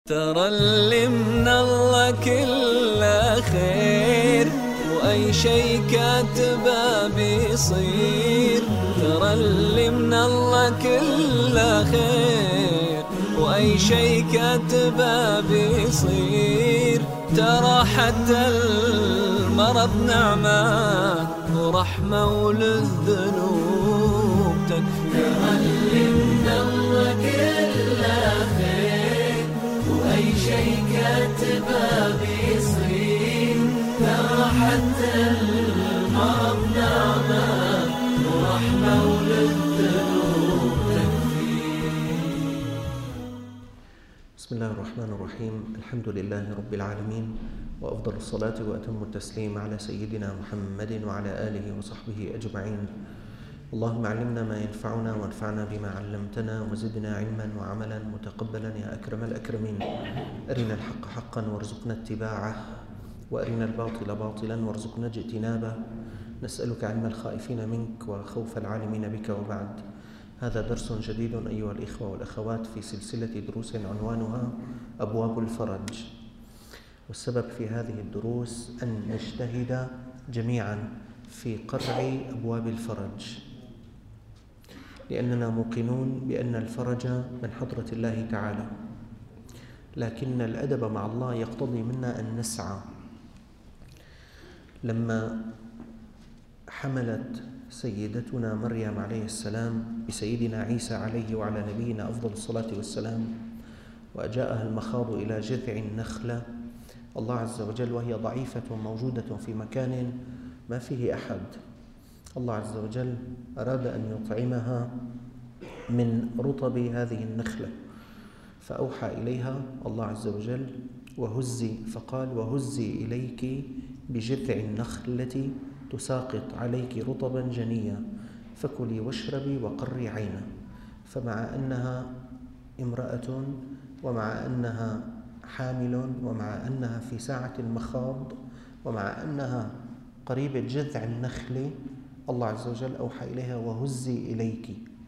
ترى اللي من الله كله خير، وأي شي كاتبه بيصير. ترى اللي من الله كله خير، وأي شي كاتبه بيصير. ترى حتى المرض نعمة ورحمة وللذنوب تكفي. ترى اللي من الله كله خير، وأي شي كاتبه بيصير. ترى حتى المرض نعمة ورحمة وللذنوب تكفي. بسم الله الرحمن الرحيم. الحمد لله رب العالمين، وأفضل الصلاة وأتم التسليم على سيدنا محمد وعلى آله وصحبه أجمعين. اللهم علمنا ما ينفعنا وانفعنا بما علمتنا، وزدنا علما وعملا متقبلا يا أكرم الأكرمين. أرنا الحق حقا وارزقنا اتباعه، وأرنا الباطل باطلا وارزقنا اجتنابه. نسألك علم الخائفين منك وخوف العالمين بك. وبعد، هذا درس جديد أيها الإخوة والأخوات في سلسلة دروس عنوانها أبواب الفرج. والسبب في هذه الدروس أن نجتهد جميعا في قرع أبواب الفرج، لأننا موقنون بأن الفرج من حضرة الله تعالى، لكن الأدب مع الله يقتضي منا أن نسعى. لما حملت سيدتنا مريم عليه السلام بسيدنا عيسى عليه وعلى نبينا أفضل الصلاة والسلام، وأجاءها المخاض إلى جذع النخلة، الله عز وجل وهي ضعيفة موجودة في مكان ما فيه أحد، الله عز وجل أراد أن يطعمها من رطب هذه النخلة، فأوحى إليها الله عز وجل وهزي، فقال وهزي إليك بجذع النخلة تساقط عليك رطبا جنيا فكلي واشربي وقري عينا. فمع أنها امرأة، ومع أنها حامل، ومع أنها في ساعة المخاض، ومع أنها قريبة جذع النخل، الله عز وجل أوحى إليها وهزي إليك.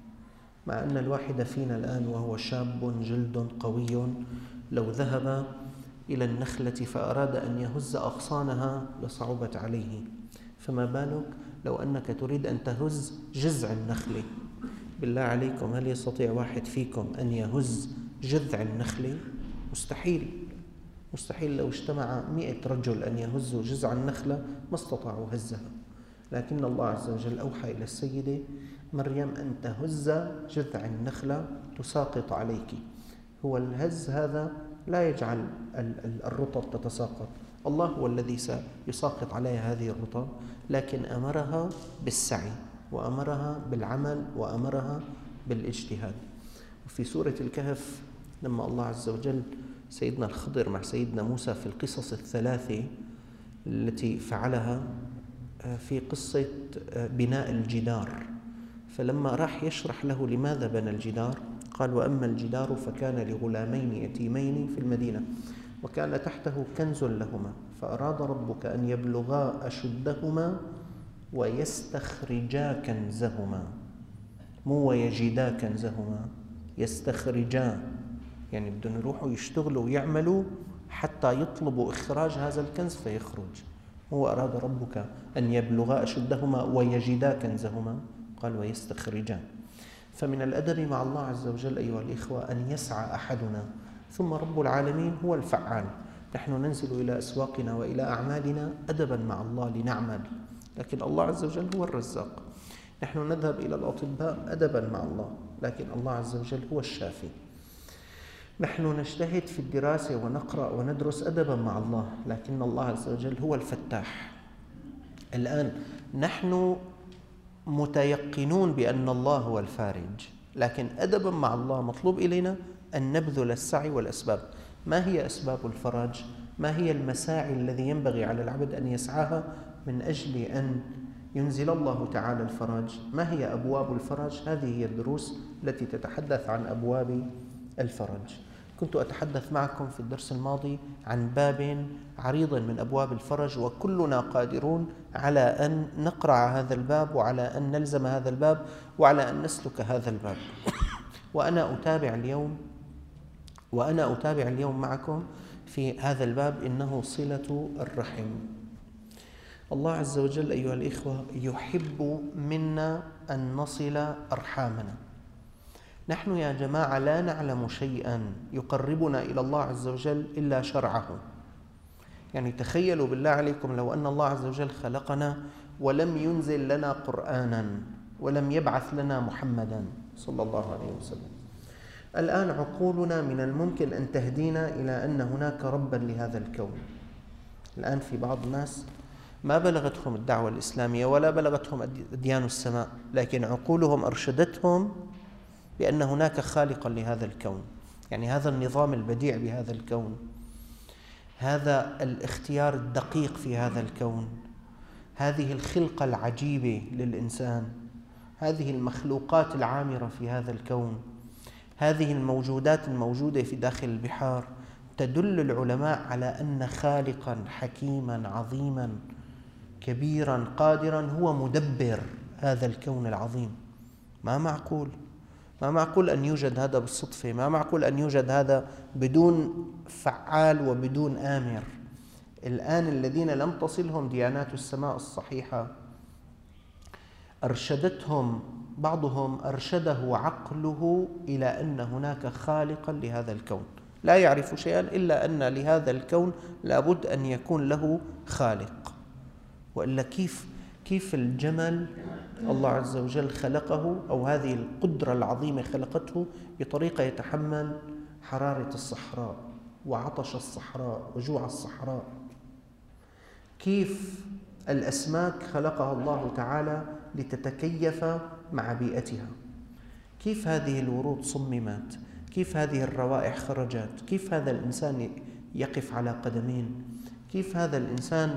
مع أن الواحد فينا الآن وهو شاب جلد قوي لو ذهب إلى النخلة فأراد أن يهز أغصانها لصعبت عليه، فما بالك لو أنك تريد أن تهز جذع النخل؟ بالله عليكم، هل يستطيع واحد فيكم أن يهز جذع النخل؟ مستحيل. مستحيل. لو اجتمع 100 رجل أن يهزوا جذع النخلة ما استطاعوا هزها، لكن الله عز وجل أوحى إلى السيدة مريم أن تهز جذع النخلة تساقط عليك. هو الهز هذا لا يجعل الرطب تتساقط، الله هو الذي سيساقط عليها هذه الرطب، لكن أمرها بالسعي، وأمرها بالعمل، وأمرها بالاجتهاد. وفي سورة الكهف لما الله عز وجل سيدنا الخضر مع سيدنا موسى في القصص الثلاثة التي فعلها في قصة بناء الجدار، فلما راح يشرح له لماذا بنى الجدار قال وأما الجدار فكان لغلامين يتيمين في المدينة وكان تحته كنز لهما فأراد ربك أن يبلغا أشدهما ويستخرجا كنزهما، مو ويجدا كنزهما، يستخرجا، يعني بدهم يروحوا يشتغلوا ويعملوا حتى يطلبوا إخراج هذا الكنز فيخرج. هو أراد ربك أن يبلغا أشدهما ويجدا كنزهما، قال ويستخرجا. فمن الأدب مع الله عز وجل أيها الإخوة أن يسعى أحدنا، ثم رب العالمين هو الفعال. نحن ننزل إلى أسواقنا وإلى أعمالنا أدبا مع الله لنعمل، لكن الله عز وجل هو الرزاق. نحن نذهب إلى الأطباء أدبا مع الله، لكن الله عز وجل هو الشافي. نحن نجتهد في الدراسة ونقرأ وندرس أدبا مع الله، لكن الله عز وجل هو الفتاح. الآن نحن متيقنون بأن الله هو الفارج، لكن أدبا مع الله مطلوب إلينا أن نبذل السعي والأسباب. ما هي أسباب الفرج؟ ما هي المساعي الذي ينبغي على العبد أن يسعاها من أجل أن ينزل الله تعالى الفرج؟ ما هي أبواب الفرج؟ هذه هي الدروس التي تتحدث عن أبواب الفرج. كنت أتحدث معكم في الدرس الماضي عن باب عريض من أبواب الفرج، وكلنا قادرون على أن نقرع هذا الباب، وعلى أن نلزم هذا الباب، وعلى أن نسلك هذا الباب. وأنا أتابع اليوم وأنا أتابع اليوم معكم في هذا الباب، إنه صلة الرحم. الله عز وجل أيها الإخوة يحب منا أن نصل أرحامنا. نحن يا جماعة لا نعلم شيئا يقربنا إلى الله عز وجل إلا شرعه. يعني تخيلوا بالله عليكم لو أن الله عز وجل خلقنا ولم ينزل لنا قرآنا ولم يبعث لنا محمدا صلى الله عليه وسلم. الآن عقولنا من الممكن أن تهدينا إلى أن هناك ربا لهذا الكون. الآن في بعض الناس ما بلغتهم الدعوة الإسلامية ولا بلغتهم أديان السماء، لكن عقولهم أرشدتهم بأن هناك خالقا لهذا الكون. يعني هذا النظام البديع بهذا الكون، هذا الاختيار الدقيق في هذا الكون، هذه الخلقة العجيبة للإنسان، هذه المخلوقات العامرة في هذا الكون، هذه الموجودات الموجودة في داخل البحار، تدل العلماء على أن خالقا حكيما عظيما كبيرا قادرا هو مدبر هذا الكون العظيم. ما معقول أن يوجد هذا بالصدفة، ما معقول أن يوجد هذا بدون فعال وبدون آمر. الآن الذين لم تصلهم ديانات السماء الصحيحة بعضهم أرشده عقله إلى أن هناك خالقا لهذا الكون، لا يعرف شيئا إلا أن لهذا الكون لابد أن يكون له خالق. وإلا كيف الجمل الله عز وجل خلقه، أو هذه القدرة العظيمة خلقته بطريقة يتحمل حرارة الصحراء وعطش الصحراء وجوع الصحراء. كيف الأسماك خلقها الله تعالى لتتكيف مع بيئتها، كيف هذه الورود صممت، كيف هذه الروائح خرجت، كيف هذا الإنسان يقف على قدمين، كيف هذا الإنسان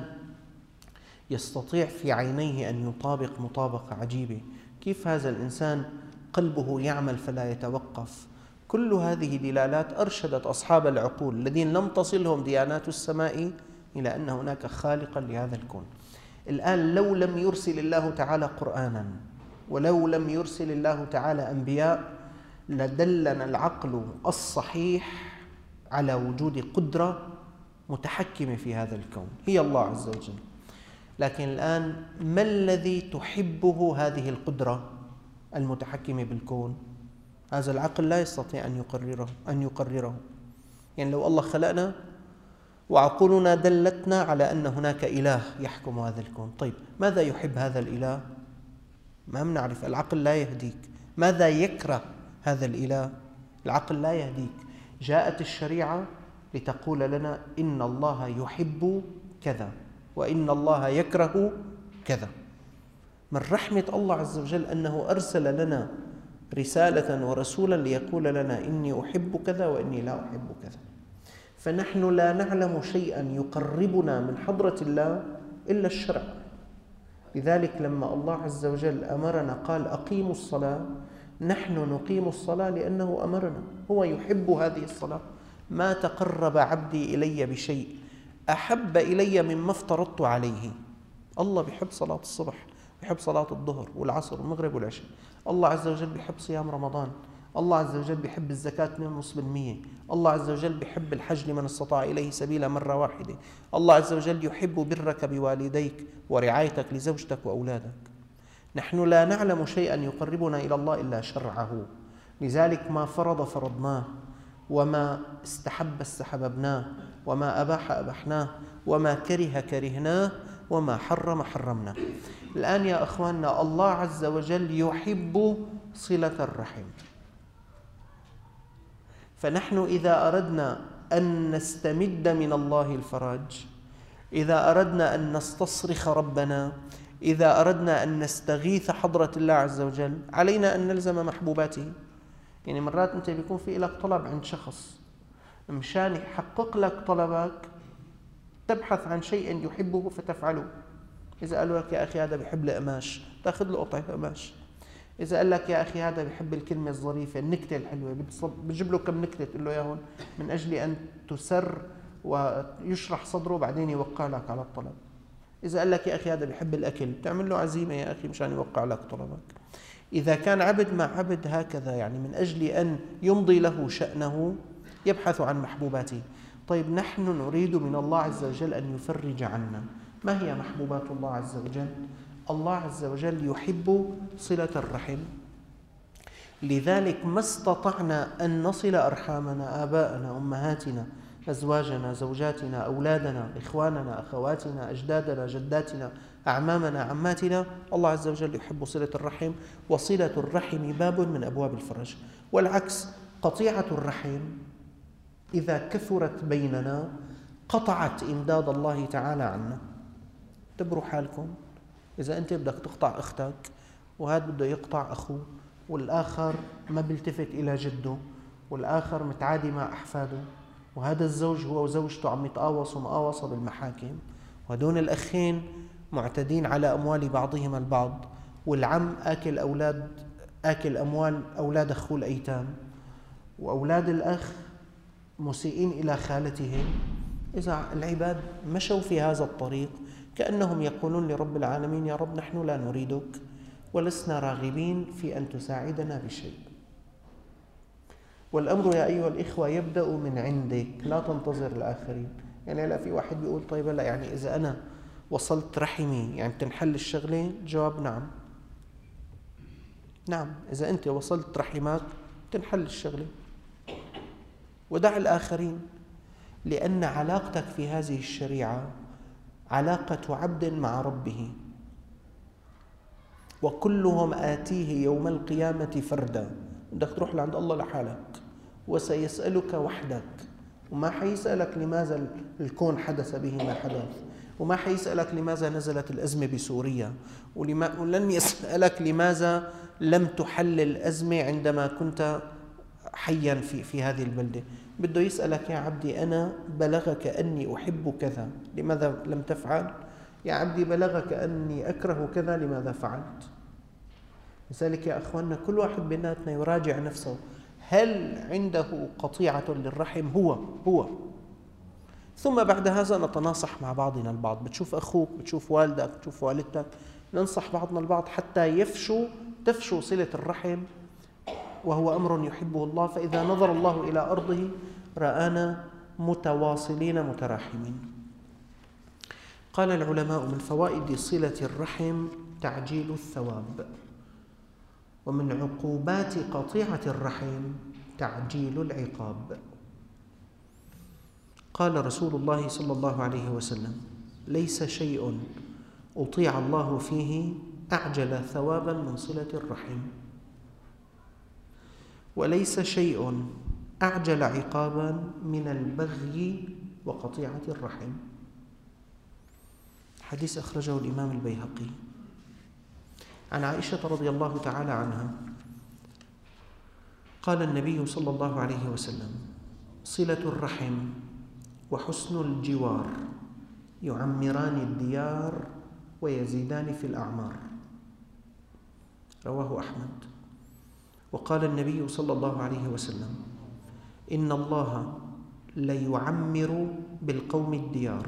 يستطيع في عينيه أن يطابق مطابقة عجيبة، كيف هذا الإنسان قلبه يعمل فلا يتوقف. كل هذه دلالات أرشدت أصحاب العقول الذين لم تصلهم ديانات السماء إلى أن هناك خالقا لهذا الكون. الآن لو لم يرسل الله تعالى قرآنا ولو لم يرسل الله تعالى أنبياء لدلنا العقل الصحيح على وجود قدرة متحكمة في هذا الكون هي الله عز وجل. لكن الآن ما الذي تحبه هذه القدرة المتحكمة بالكون؟ هذا العقل لا يستطيع أن يقرره. يعني لو الله خلقنا وعقولنا دلتنا على أن هناك إله يحكم هذا الكون، طيب ماذا يحب هذا الإله؟ ما بنعرف، العقل لا يهديك. ماذا يكره هذا الإله؟ العقل لا يهديك. جاءت الشريعة لتقول لنا إن الله يحب كذا وإن الله يكره كذا. من رحمة الله عز وجل أنه أرسل لنا رسالة ورسولا ليقول لنا إني أحب كذا وإني لا أحب كذا. فنحن لا نعلم شيئا يقربنا من حضرة الله إلا الشرع. لذلك لما الله عز وجل أمرنا قال أقيموا الصلاة، نحن نقيم الصلاة لأنه أمرنا، هو يحب هذه الصلاة. ما تقرب عبدي إلي بشيء أحب إلي مما افترضت عليه. الله بيحب صلاة الصبح، بيحب صلاة الظهر والعصر والمغرب والعشاء. الله عز وجل بيحب صيام رمضان. الله عز وجل بيحب الزكاة 2.5%. الله عز وجل بيحب الحج لمن استطاع إليه سبيلا مرة واحدة. الله عز وجل يحب برك بوالديك ورعايتك لزوجتك وأولادك. نحن لا نعلم شيئا يقربنا إلى الله إلا شرعه. لذلك ما فرض فرضناه، وما استحب استحببناه، وما أباح أبحناه، وما كره كرهناه، وما حرم حرمناه. الآن يا أخواننا الله عز وجل يحب صلة الرحم. فنحن إذا أردنا أن نستمد من الله الفرج، إذا أردنا أن نستصرخ ربنا، إذا أردنا أن نستغيث حضرة الله عز وجل، علينا أن نلزم محبوباته. يعني مرات أنت بيكون في لك طلب عند شخص، مشان يحقق لك طلبك تبحث عن شيء يحبه فتفعله. إذا قالوا لك يا أخي هذا بيحب القماش، تأخذ له قطعة قماش. إذا قال لك يا أخي هذا بيحب الكلمة الظريفة، النكتة الحلوة، بتجيب له كم نكتة تقول له ياهن من أجل أن تسر ويشرح صدره بعدين يوقع لك على الطلب. إذا قال لك يا أخي هذا بيحب الأكل، تعمل له عزيمة يا أخي مشان يوقع لك طلبك. إذا كان عبد مع عبد هكذا، يعني من أجل أن يمضي له شأنه، يبحث عن محبوباته. طيب نحن نريد من الله عز وجل أن يفرج عنا. ما هي محبوبات الله عز وجل؟ الله عز وجل يحب صلة الرحم، لذلك ما استطعنا أن نصل أرحامنا، آباءنا، أمهاتنا، أزواجنا، زوجاتنا، أولادنا، إخواننا، أخواتنا، أجدادنا، جداتنا، أعمامنا، عماتنا. الله عز وجل يحب صلة الرحم، وصلة الرحم باب من أبواب الفرج. والعكس، قطيعة الرحم إذا كثرت بيننا قطعت إمداد الله تعالى عنا. دبروا حالكم، إذا أنت بدك تقطع أختك وهذا بده يقطع أخوه، والآخر ما بيلتفت إلى جده، والآخر متعادي مع أحفاده، وهذا الزوج هو وزوجته عم يتقاوصوا مقاوصة بالمحاكم، وهدون الأخين معتدين على أموال بعضهم البعض، والعم آكل أموال أولاد أخوه الأيتام، وأولاد الأخ مسيئين إلى خالتهم. إذا العباد مشوا في هذا الطريق كأنهم يقولون لرب العالمين: يا رب نحن لا نريدك ولسنا راغبين في أن تساعدنا بشيء. والأمر يا أيها الإخوة يبدأ من عندك، لا تنتظر الآخرين. يعني لا في واحد بيقول: طيب لا، يعني إذا أنا وصلت رحمي يعني تنحل الشغلة؟ الجواب نعم. نعم، إذا أنت وصلت رحمك تنحل الشغلة، ودع الآخرين، لأن علاقتك في هذه الشريعة علاقة عبد مع ربه، وكلهم آتيه يوم القيامة فردا. بدك تروح لعند الله لحالك، وسيسألك وحدك، وما حيسألك لماذا الكون حدث به ما حدث، وما حيسألك لماذا نزلت الأزمة بسوريا، ولن يسألك لماذا لم تحل الأزمة عندما كنت حيا في هذه البلدة. بده يسألك: يا عبدي أنا بلغك أني أحب كذا، لماذا لم تفعل؟ يا عبدي بلغك أني أكره كذا، لماذا فعلت؟ لذلك يا أخواننا كل واحد بيناتنا يراجع نفسه، هل عنده قطيعة للرحم؟ هو ثم بعد هذا نتناصح مع بعضنا البعض. بتشوف أخوك، بتشوف والدك، بتشوف والدتك، ننصح بعضنا البعض حتى تفشو صلة الرحم، وهو أمر يحبه الله. فإذا نظر الله إلى أرضه رآنا متواصلين متراحمين. قال العلماء: من فوائد صلة الرحم تعجيل الثواب، ومن عقوبات قطيعة الرحم تعجيل العقاب. قال رسول الله صلى الله عليه وسلم: ليس شيء أطيع الله فيه أعجل ثوابا من صلة الرحم، وليس شيء أعجل عقابا من البغي وقطيعة الرحم. حديث أخرجه الإمام البيهقي عن عائشة رضي الله تعالى عنها قال النبي صلى الله عليه وسلم: صلة الرحم وحسن الجوار يعمران الديار ويزيدان في الأعمار. رواه أحمد. وقال النبي صلى الله عليه وسلم: إن الله ليعمر بالقوم الديار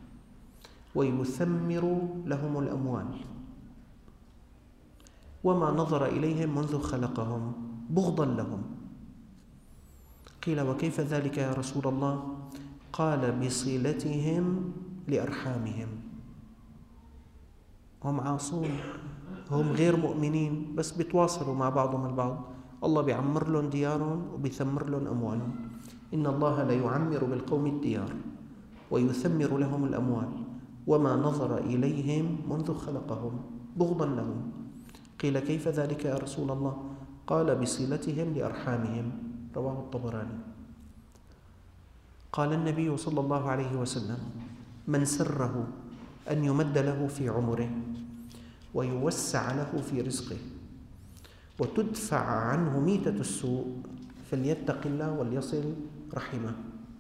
ويثمر لهم الأموال، وما نظر إليهم منذ خلقهم بغضا لهم. قيل: وكيف ذلك يا رسول الله؟ قال: بصلتهم لأرحامهم. هم عاصون، هم غير مؤمنين، بس بيتواصلوا مع بعضهم البعض، الله بيعمر لهم ديارهم وبيثمر لهم أموالهم. إن الله لا يعمر بالقوم الديار ويثمر لهم الأموال، وما نظر إليهم منذ خلقهم بغضا لهم. قيل: كيف ذلك يا رسول الله؟ قال: بصلتهم لأرحامهم. رواه الطبراني. قال النبي صلى الله عليه وسلم: من سره أن يمد له في عمره ويوسع له في رزقه وتدفع عنه ميتة السوء فليتق الله وليصل رحمه.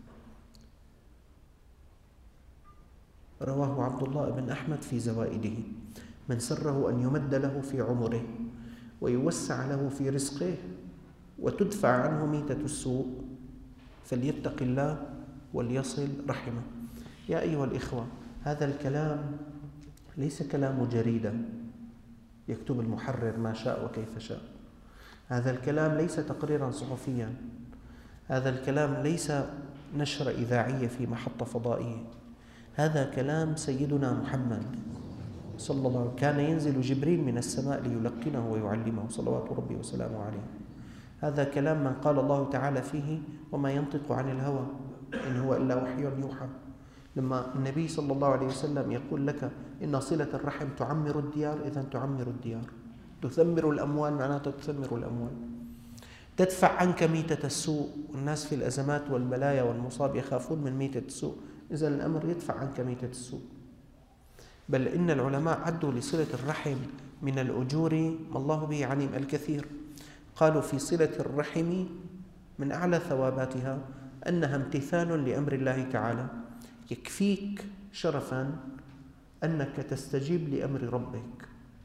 رواه عبد الله بن أحمد في زوائده: من سره أن يمد له في عمره ويوسع له في رزقه وتدفع عنه ميتة السوء فليتق الله وليصل رحمه. يا أيها الإخوة، هذا الكلام ليس كلام جريدة يكتب المحرر ما شاء وكيف شاء. هذا الكلام ليس تقريرا صحفيا. هذا الكلام ليس نشر إذاعية في محطة فضائية، هذا كلام سيدنا محمد صلى الله عليه وسلم. كان ينزل جبريل من السماء ليلقنه ويعلمه صلوات ربي وسلامه عليه. هذا كلام من قال الله تعالى فيه: وما ينطق عن الهوى إن هو إلا وحي يوحى. لما النبي صلى الله عليه وسلم يقول لك إن صلة الرحم تعمر الديار، إذن تعمر الديار. تثمر الأموال معناتها تثمر الأموال. تدفع عنك ميتة السوء، والناس في الأزمات والبلايا والمصاب يخافون من ميتة السوء، إذن الأمر يدفع عنك ميتة السوء. بل إن العلماء عدوا لصلة الرحم من الأجور ما الله به عليم الكثير. قالوا في صلة الرحم من أعلى ثواباتها أنها امتثال لأمر الله تعالى. يكفيك شرفا أنك تستجيب لأمر ربك،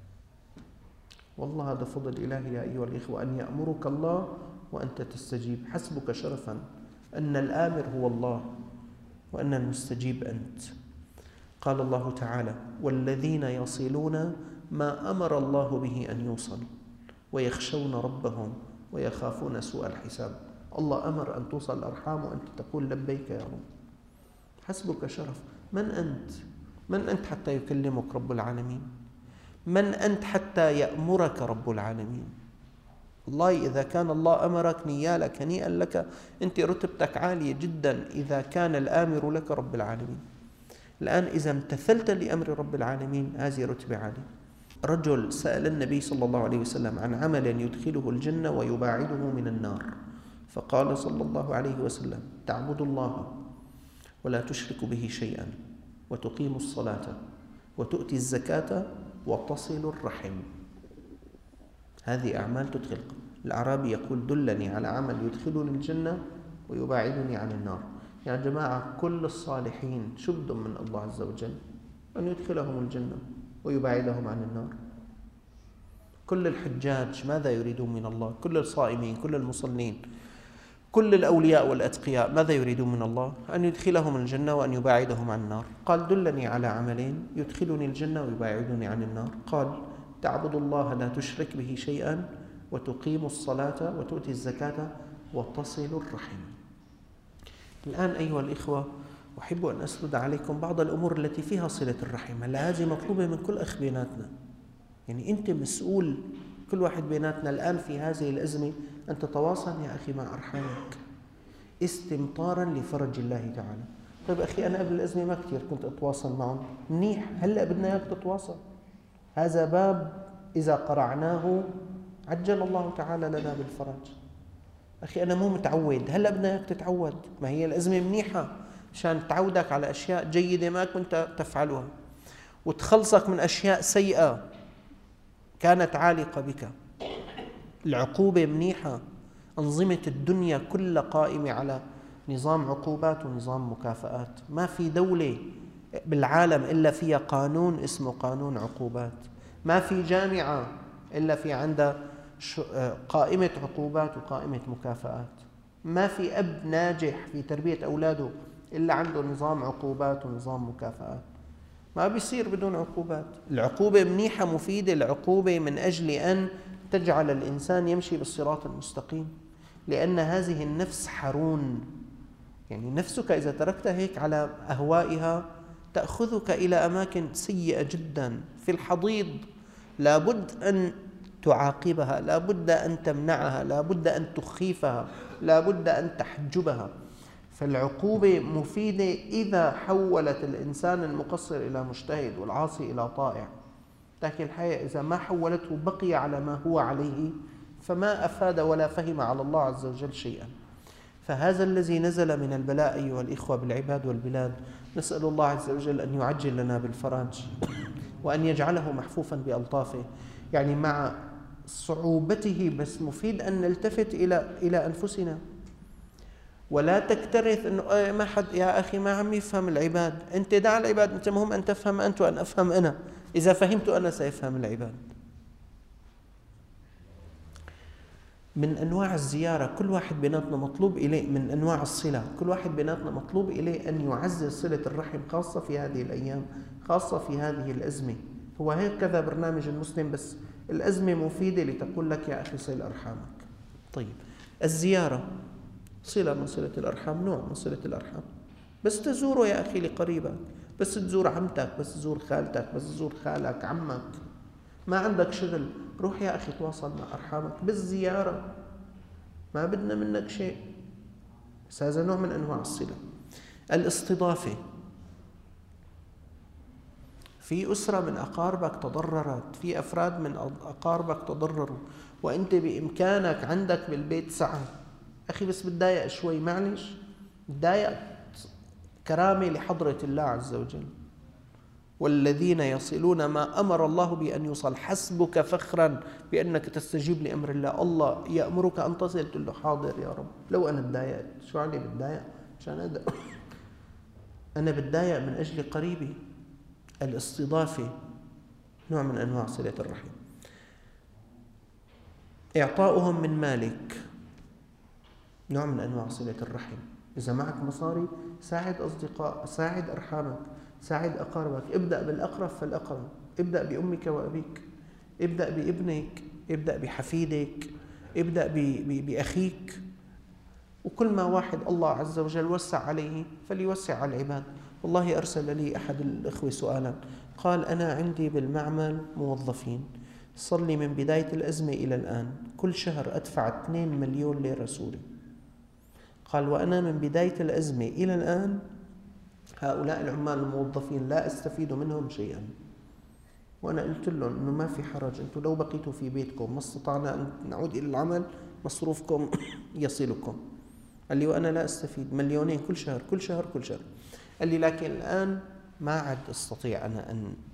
والله هذا فضل إلهي يا أيها الإخوة، أن يأمرك الله وأنت تستجيب. حسبك شرفا أن الآمر هو الله وأن المستجيب أنت. قال الله تعالى: والذين يصلون ما أمر الله به أن يوصل ويخشون ربهم ويخافون سوء الحساب. الله أمر أن توصل الأرحام وأنت تقول لبيك يا رب. حسبك شرف. من أنت؟ من أنت حتى يكلمك رب العالمين؟ من أنت حتى يأمرك رب العالمين؟ والله إذا كان الله أمرك نيالك هنيئا لك، أنت رتبتك عالية جدا إذا كان الآمر لك رب العالمين. الآن إذا امتثلت لأمر رب العالمين هذه رتبة عالية. رجل سأل النبي صلى الله عليه وسلم عن عمل يدخله الجنة ويباعده من النار، فقال صلى الله عليه وسلم: تعبد الله ولا تشرك به شيئا، وتقيم الصلاة، وتؤتي الزكاة، وتصل الرحم. هذه أعمال تدخل. الأعرابي يقول: دلني على عمل يدخلني الجنة ويباعدني عن النار. يا جماعة، كل الصالحين شو بدهم من الله عز وجل؟ أن يدخلهم الجنة ويباعدهم عن النار. كل الحجاج ماذا يريدون من الله؟ كل الصائمين، كل المصلين، كل الأولياء والأتقياء ماذا يريدون من الله؟ أن يدخلهم الجنة وأن يباعدهم عن النار. قال: دلني على عملين يدخلني الجنة ويباعدني عن النار. قال: تعبد الله لا تشرك به شيئا، وتقيم الصلاة، وتؤتي الزكاة، وتصل الرحم. الآن أيها الإخوة، أحب أن أسرد عليكم بعض الأمور التي فيها صلة الرحم. هلا هذه مطلوبة من كل أخ بيناتنا، يعني أنت مسؤول، كل واحد بيناتنا الآن في هذه الأزمة أن تتواصل يا أخي مع أرحامك استمطارا لفرج الله تعالى. طيب أخي، أنا قبل الأزمة ما كثير كنت أتواصل معهم، منيح، هلأ بدنا إياك تتواصل. هذا باب إذا قرعناه عجل الله تعالى لنا بالفرج. أخي أنا مو متعود، هلأ بدنا إياك تتعود. ما هي الأزمة منيحة عشان تعودك على أشياء جيدة ما كنت تفعلها، وتخلصك من أشياء سيئة كانت عالقة بك. العقوبة منيحة. أنظمة الدنيا كلها قائمة على نظام عقوبات ونظام مكافآت. ما في دولة بالعالم إلا فيها قانون اسمه قانون عقوبات. ما في جامعة إلا في عندها قائمة عقوبات وقائمة مكافآت. ما في أب ناجح في تربية أولاده إلا عنده نظام عقوبات ونظام مكافآت. ما بيصير بدون عقوبات. العقوبة منيحة مفيدة. العقوبة من أجل أن تجعل الإنسان يمشي بالصراط المستقيم، لأن هذه النفس حرون. يعني نفسك إذا تركتها هيك على أهوائها تأخذك إلى أماكن سيئة جدا. في الحضيض لابد أن تعاقبها، لابد أن تمنعها، لابد أن تخيفها، لابد أن تحجبها. فالعقوبة مفيدة إذا حولت الإنسان المقصر إلى مجتهد والعاصي إلى طائع. لكن الحقيقة إذا ما حولته بقي على ما هو عليه فما أفاد ولا فهم على الله عز وجل شيئا. فهذا الذي نزل من البلاء أيها الإخوة بالعباد والبلاد، نسأل الله عز وجل أن يعجل لنا بالفرج وأن يجعله محفوفا بألطافه. يعني مع صعوبته بس مفيد أن نلتفت إلى أنفسنا، ولا تكترث أنه ما حد يا أخي ما عم يفهم العباد. أنت دع العباد، أنت مهم أن تفهم أنت وأن أفهم أنا. إذا فهمت أنا سيفهم العباد. من أنواع الزيارة كل واحد بيناتنا مطلوب إليه، من أنواع الصلة كل واحد بيناتنا مطلوب إليه أن يعزز صلة الرحم، خاصة في هذه الأيام، خاصة في هذه الأزمة. هو هكذا برنامج المسلم، بس الأزمة مفيدة لتقول لك يا أخي صل أرحامك. طيب، الزيارة صلة من صلة الأرحام، نوع من صلة الأرحام. بس تزوره يا أخي لقريبك، بس تزور عمتك، بس تزور خالتك، بس تزور خالك، عمك. ما عندك شغل، روح يا أخي تواصل مع أرحامك بالزيارة، ما بدنا منك شيء. بس هذا نوع من أنواع الصلة. الاستضافة، في أسرة من أقاربك تضررت، في أفراد من أقاربك تضرروا، وأنت بإمكانك عندك بالبيت سعة، أخي بس بتضايق شوي، معلش بتضايق، كرامة لحضرة الله عز وجل. والذين يصلون ما أمر الله بأن يوصل، حسبك فخرا بأنك تستجيب لأمر الله. الله يأمرك أن تصل، تقول له حاضر يا رب. لو أنا بتضايق، شو علي بتضايق؟ عشان أنا بتضايق من أجل قريبي. الاستضافة نوع من أنواع صلة الرحم. إعطاؤهم من مالك نوع من أنواع صلة الرحم. إذا معك مصاري ساعد أصدقاء، ساعد أرحامك، ساعد أقاربك. ابدأ بالأقرب فالأقرب، ابدأ بأمك وأبيك، ابدأ بابنك، ابدأ بحفيدك، ابدأ بأخيك. وكل ما واحد الله عز وجل وسع عليه فليوسع على العباد. والله أرسل لي أحد الإخوة سؤالا، قال أنا عندي بالمعمل موظفين، صار لي من بداية الأزمة إلى الآن كل شهر أدفع 2 مليون ليرة سوري. قال وأنا من بداية الأزمة إلى الآن هؤلاء العمال الموظفين لا أستفيد منهم شيئا. وأنا قلت لهم إنه ما في حرج، أنتم لو بقيتوا في بيتكم ما استطعنا أن نعود إلى العمل مصروفكم يصلكم. قال لي وأنا لا أستفيد، 2 مليون كل شهر كل شهر كل شهر. قال لي لكن الآن ما عاد أستطيع أنا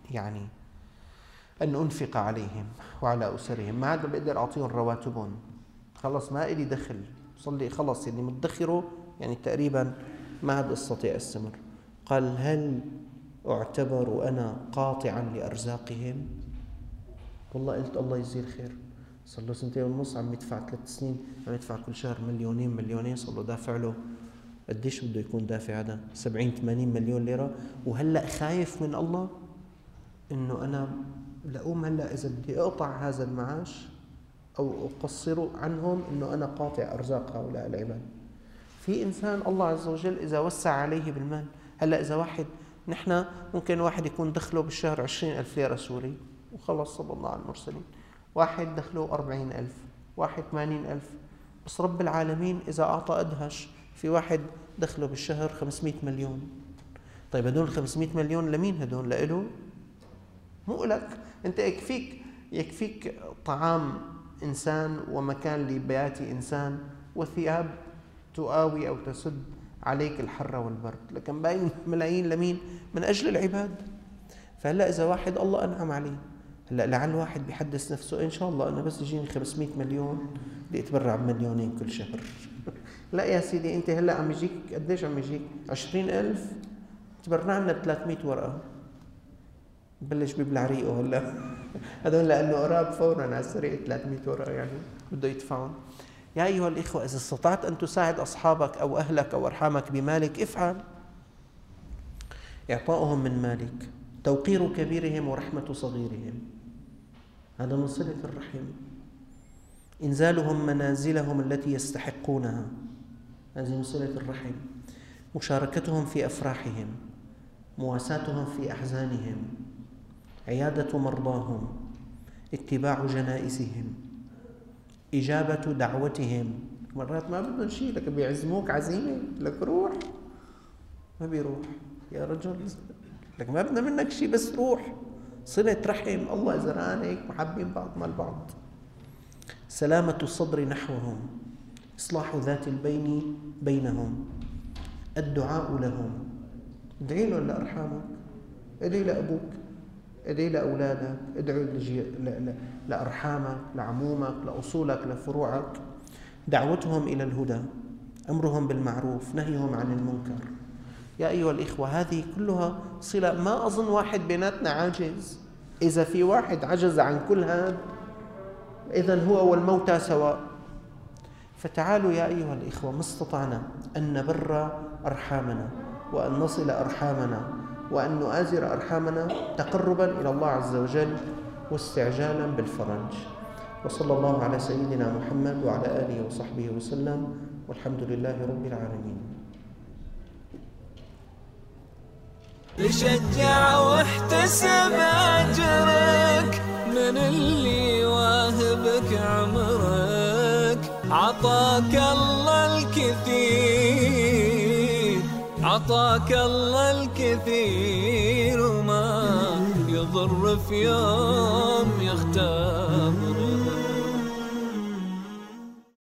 أن أنفق عليهم وعلى أسرهم، ما عاد بقدر أعطيهم رواتبهم، خلص ما إلي دخل، صلي خلص يعني مدخره يعني تقريبا ما عاد أستطيع أستمر. قال هل أعتبر أنا قاطعا لأرزاقهم؟ والله قلت الله يجزيه الخير، صار له 2.5 عم يدفع 3 سنين عم يدفع كل شهر 2 مليون، صار له دافع له قديش بده يكون دافع هذا 70-80 مليون ليرة. وهلأ خايف من الله إنه أنا لأقوم هلأ إذا بدي أقطع هذا المعاش أو أقصره عنهم إنه أنا قاطع أرزاق هؤلاء العباد. في إنسان الله عز وجل إذا وسع عليه بالمال، هلأ إذا واحد، نحن ممكن واحد يكون دخله بالشهر 20,000 ليرة سوري وخلص صلى الله على المرسلين، واحد دخله 40,000، واحد 80,000، بس رب العالمين إذا أعطى أدهش، في واحد دخله بالشهر 500 مليون. طيب هدول 500 مليون لمين هدول؟ لإله؟ مو لك أنت، يكفيك طعام إنسان ومكان لبيات إنسان وثياب تؤاوي أو تسد عليك الحر والبرد، لكن باقي ملايين لمين؟ من أجل العباد. فهلأ إذا واحد الله أنعم عليه، هلأ لعل واحد بيحدث نفسه إن شاء الله أنا بس يجيني 500 مليون بدي أتبرع ب2 كل شهر. لا يا سيدي، أنت هلأ عم يجيك قديش؟ عم يجيك 20,000، تبرع لنا ب300 ورقة، بلش بيبلع ريقه هلا هذول لأنه قراب فورا على السريع 300 ورقة يعني بده يدفعون. يا أيها الإخوة، إذا استطعت أن تساعد أصحابك أو أهلك أو أرحامك بمالك افعل. إعطاؤهم من مالك، توقير كبيرهم ورحمة صغيرهم، هذا من صلة الرحم. إنزالهم منازلهم التي يستحقونها، هذه من صلة الرحم. مشاركتهم في أفراحهم، مواساتهم في أحزانهم، عيادة مرضاهم، اتباع جنائزهم، إجابة دعوتهم. مرات ما بدهم شيء لك بيعزموك عزيمة لك روح، ما بيروح يا رجل، لك ما بدنا منك شيء بس روح. صلة رحم، الله زرانك، محبين بعض مع البعض. سلامة الصدر نحوهم، إصلاح ذات البين بينهم، الدعاء لهم، ادعي لهم لأرحامك، ادعي لأبوك، ادعي لأولادك، ادعي لأرحامك، لعمومك، لأصولك، لفروعك. دعوتهم إلى الهدى، أمرهم بالمعروف، نهيهم عن المنكر. يا أيها الإخوة، هذه كلها صلة. ما أظن واحد بيناتنا عاجز. إذا في واحد عجز عن كل هذا إذن هو والموتى سواء. فتعالوا يا أيها الإخوة، ما استطعنا أن نبر أرحامنا وأن نصل أرحامنا وأن نؤازر أرحامنا تقربا إلى الله عز وجل واستعجالا بالفرج. وصلى الله على سيدنا محمد وعلى آله وصحبه وسلم، والحمد لله رب العالمين. تشجع واحتسب أجرك من اللي واهبك عمرك، عطاك الله الكثير، عطاك الله الكثير، وما يضر في يوم يختبرك.